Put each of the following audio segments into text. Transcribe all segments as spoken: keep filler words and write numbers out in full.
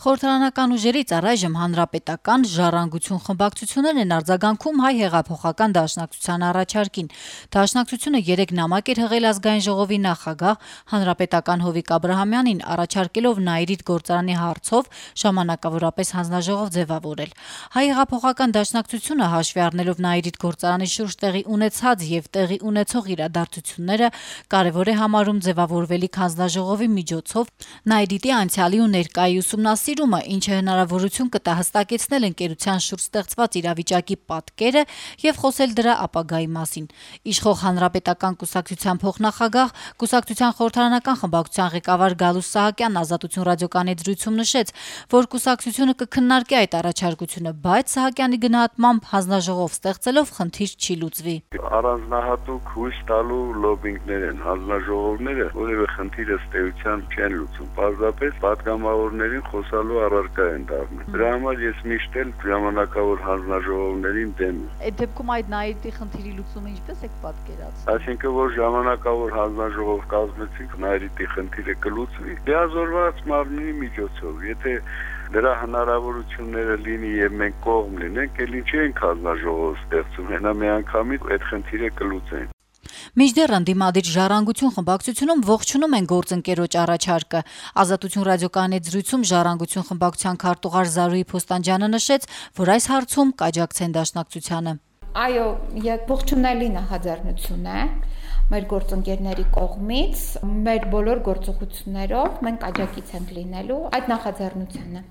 Խորհրդարանական ուժերից առայժմ հանրապետական ժառանգություն խմբակցություններն են արձագանքում հայ հեղափոխական դաշնակցության առաջարկին։ Դաշնակցությունը երեկ նամակ էր հղել ազգային ժողովի նախագահ հանրապետական Հովիկ Աբրահամյանին, առաջարկելով Նաիրիթ գործարանի հարցով ժամանակավորապես հանձնաժողով ձևավորել։ Հայ հեղափոխական դաշնակցությունը, հաշվի առնելով Նաիրիթ գործարանի շուրջ տեղի ունեցած եւ տեղի ունեցող իրադարձությունները, կարեւոր է համարում ձևավորվելիք հանձնաժողովի միջոցով Նաիրիթի անցյալի ու ներկայի ուսումնասիրումը, ինչը հնարավորություն կտա հստակեցնել ընկերության շուրջ ստեղծված իրավիճակի պատկերը եւ խոսել դրա ապագայի մասին։ Իշխող հանրապետական կուսակցության փոխնախագահ, կուսակցության խորհրդարանական խմբակցության ղեկավար Գալուստ Սահակյանն Ազատություն ռադիոկայանի զրույցում նշեց, որ կուսակցությունը կքննարկի այդ առաջարկությունը, բայց Սահակյանի գնահատմամբ հանձնաժողով ստեղծելով խնդիր չի լուծվի։ Առանձնահատուկ հույս տալու լոբինգներ են, հանձնաժողովները որևէ խնդիր ըստ էության չեն լուծում, պարզապես պատգամավորներին խոսալու առարկա են դառնում։ Դրա համար ես միշտ էլ ժամանակավոր հանձնաժողովներին դեմ եմ։ Այդ դեպքում այդ Նաիրիթի խնդիրի լուծումը ինչպես եք պատկերացնում։ Այսինքն, որ ժամանակավոր հանձնաժողով կազմեցինք, Նաիրիթի խնդիրը կլուծվի լիազորված մարմնի միջոցով։ Եթե դրա հնարավորությունները լինի եւ մենք կողմ լինենք, ելի չենք հանձնաժողով ստեղծում, հենա միանգամից այդ խնդիրը կլուծենք։ Մինչդեռ ընդդիմադիր ժառանգություն խմբակցությունում ողջունում են գործընկերոջ առաջարկը։ Ազատություն ռադիոկայանի զրույցում ժառանգություն խմբակցության քարտուղար Զարուհի Փոստանջյանը նշեց, որ այս հարցում կաջակցեն դաշնակցությանը։ Այո, ողջունելի նախաձեռնություն է մեր գործընկերների կողմից, մեր բոլոր գործողություններով մենք աջակից ենք լինելու այդ նախաձեռնությանը։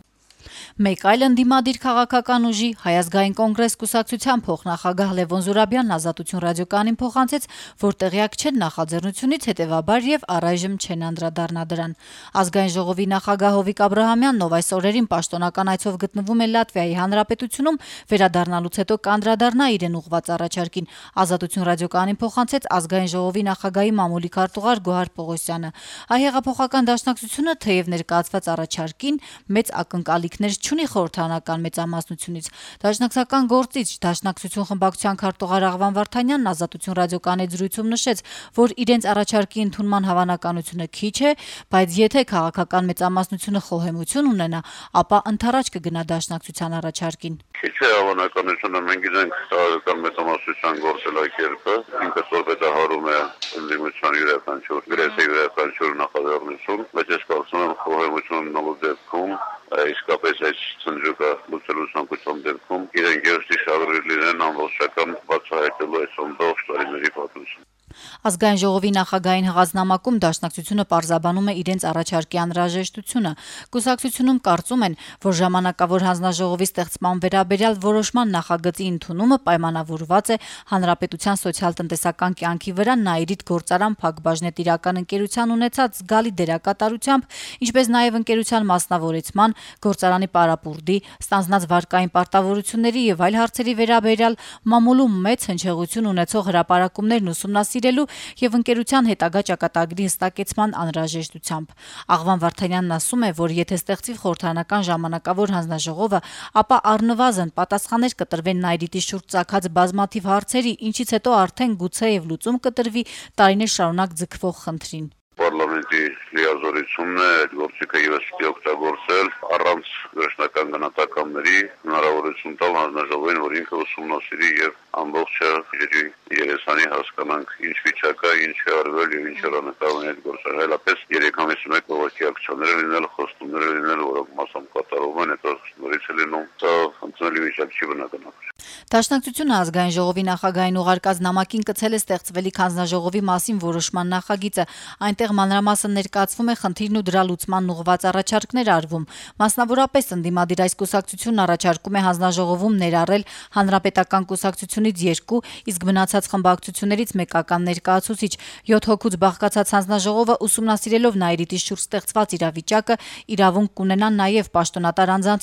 Մեկ այլ ընդդիմադիր քաղաքական ուժի Հայ ազգային կոնգրես կուսակցության փոխնախագահ Լևոն Զուրաբյանն Ազատություն ռադիոկայանին փոխանցեց, որ տեղյակ չեն նախաձեռնությունից, հետևաբար եւ առայժմ չեն անդրադառնա դրան։ Ազգային ժողովի նախագահ Հովիկ Աբրահամյանն, ով այս օրերին պաշտոնական այցով գտնվում է Լատվիայի Հանրապետությունում, վերադառնալուց հետո կանդրադառնա իրեն ուղղված առաջարկին։ Ազատություն ռադիոկայանին փոխանցեց ազգային ժողովի նախագահի մամուլի քարտուղար Գոհար Պողոսյանը։ Հայ հեղափոխական դաշնակցությունը թեև ներկայացված առաջարկին մեծ ակնկալիքներ չունի խորհրդարանական մեծամասնությունից։ Դաշնակցական գործիչ Դաշնակցություն խմբակցության քարտուղար Աղվան Վարդանյանն Ազատություն ռադիոկայանի զրույցում նշեց, որ իրենց առաջարկի ընդունման հավանականությունը քիչ է, բայց եթե քաղաքական մեծամասնությունը խոհեմություն ունենա, ապա ընդառաջ կգնա Դաշնակցության առաջարկին։ Քիչ է հավանականությունը, մենք գիտենք քաղաքական մեծամասնության գործելակերպը, ինքը սորվետահարում է ընդդիմության յուրաքանչյուր, գրեթե յուրաքանչյուր նախաձեռնություն, բայց ես կարծում եմ խոհեմություն ունենալու դեպքում իսկապես այս ցնցուկը լուծելու ցանկության դեպքում իրենք երթի շահագրգիռ լինեն ամբողջական բացահայտելու այս ամբողջ տարիների պատմությունը։ Ազգային ժողովի նախագահային հղած նամակում Դաշնակցությունը պարզաբանում է իրենց առաջարկի անհրաժեշտությունը։ Կուսակցությունում կարծում են, որ ժամանակավոր հանձնաժողովի ստեղծման վերաբերյալ որոշման նախագծի ընդունումը պայմանավորված է հանրապետության սոցիալ-տնտեսական կյանքի վրա Նաիրիթ գործարան Փակbaşնետ ընկերության ունեցած զգալի դերակատարությամբ, ինչպես նաև ընկերության մասնավորեցման, գործարանի պարապուրդի, ստանձնած վարկային պարտավորությունների եւ այլ հարցերի վերաբերյալ մամուլում մեծ հնչեղություն ունեցող հրապարակումներն ուսումնասիրելու եւ ընկերության հետագա ճակատագրի հստակեցման անհրաժեշտությամբ։ Աղվան Վարդանյանն ասում է, որ եթե ստեղծվի խորհրդարանական ժամանակավոր հանձնաժողովը, ապա առնվազն պատասխաններ կտրվեն Նաիրիթի շուրջ ծագած բազմաթիվ հարցերի, ինչից հետո արդեն գուցեև լուծում կտրվի տարիներ շարունակ ձգվող խնդրին։ Պարլամենտի լիազորությունն է այդ գործիքը ևս պիտի օգտագործել առանց վերջնական գնահատականների հնարավորություն տալ հանձնաժողովին, որ ինքը ուսումնասիրի եւ ամբողջը ջրի երեսանի հասկանանք ինչ վիճակա, ինչ է արվել եւ ինչ է անցկացվել այդ գործը։ Հելապես երեք ամիս մեկ բողոքի ակցիաներ լինել, խոստումներ լինել, որոնք մասամբ կատարվում են, հետո նորից է լինում, դա ընդունելի վիճակ չի բնականաբար։ Դաշնակցությունը ազգային ժողովի նախագահային ուղարկած նամակին կցել է ստեղծվելիք հանձնաժողովի մասին որոշման նախագիծը։ Այնտեղ մանրամասն ներկայացվում է խնդիրն ու դրա լուծման ուղղված առաջարկներ արվում։ Մասնավորապես ընդդիմադիր այս կուսակցությունն առաջարկում է հանձնաժողովում ներառել հանրապետական կուսակցությունից երկու, իսկ մնացած խմբակցություններից մեկական ներկայացուցիչ։ յոթ հոգուց բաղկացած հանձնաժողովը ուսումնասիրելով Նաիրիթի շուրջ ստեղծված իրավիճակը իրավունք կունենա նաև պաշտոնատար անձանցից պարզաբանել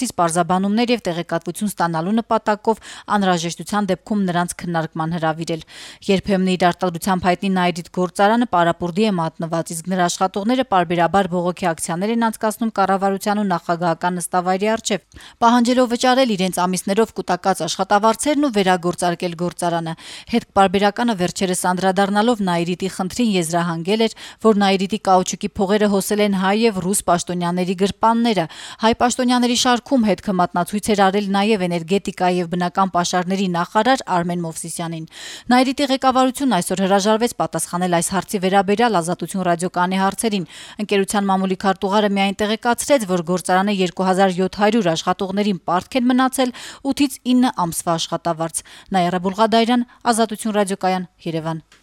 բացաբանումներ եւ տեղեկատվություն ստանալու նպատակով անհրաժեշտության դեպքում նրանց քննարկման հրավիրել։ Երբեմն իր արտադրությամբ հայտնի Նաիրիտ գործարանը պարապուրդի է մատնված, իսկ նրա աշխատողները պարբերաբար բողոքի ակցիաներ են անցկացնում կառավարության ու նախագահական նստավայրի առջև, պահանջելով վճարել իրենց ամիսներով կուտակած աշխատավարձերն ու վերագործարկել գործարանը։ Հետպարբերականը վերջերս անդրադառնալով Նաիրիտի խնդրին եզրահանգել էր, որ Նաիրիտի կաուչուկի փողերը հոսել են հայ եւ ռուս պաշտոնյաների գրպանները։ Հայ պաշտոնյաների շարքում հետքը մատնացույց էր արել նաեւ էներգետիկայի եւ բնական պաշարների նախարար Արմեն Մովսիսյանին։ Նաիրիտի ղեկավարությունն այսօր հրաժարվեց պատասխանել այս հարցի վերաբերյալ Ազատություն ռադիոկայանի հարցերին։ Ընկերության մամուլի քարտուղարը միայն տեղեկացրեց, որ գործարանը երկու հազար յոթ հարյուր աշխատողներին պարտք են մնացել ութից ինը ամսվա աշխատավարձ։ Նաիրա Բուլղադարյան, Ազատություն ռադիոկայան, Երևան։